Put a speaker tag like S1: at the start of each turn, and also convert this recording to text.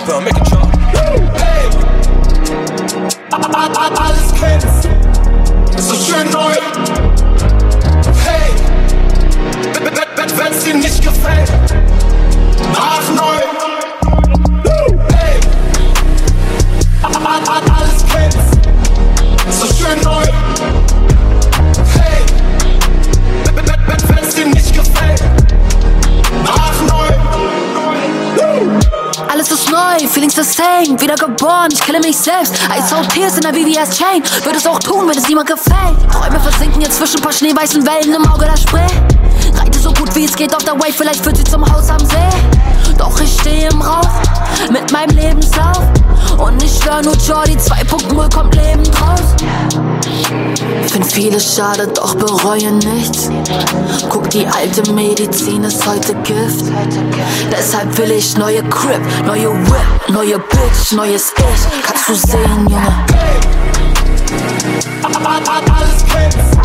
S1: Rapper, make it drop. Hey, alles kennst, so schön neu. Hey, wenn's dir nicht gefällt, mach neu. Hey, alles kennst, so schön neu. Hey, wenn's dir nicht gefällt, mach neu.
S2: Alles ist neu, Feelings the same, wieder geboren, ich kille mich selbst. Ice out Tears in der BBS-Chain, würde es auch tun, wenn es niemand gefällt. Träume versinken jetzt zwischen paar schneeweißen Wellen im Auge der Spree. Reite so gut wie es geht auf der Wave, vielleicht führt sie zum Haus am See. Doch ich stehe im Rauch, mit meinem Lebenslauf. Und ich schwör nur Jordi 2.0 kommt lebend raus. Find vieles schade, doch bereue nichts. Guck, die alte Medizin ist heute Gift. Deshalb will ich neue Crip, neue Whip, neue Bitch, neues Ich. Kannst du sehen, Junge?
S1: Hey, alles kennst,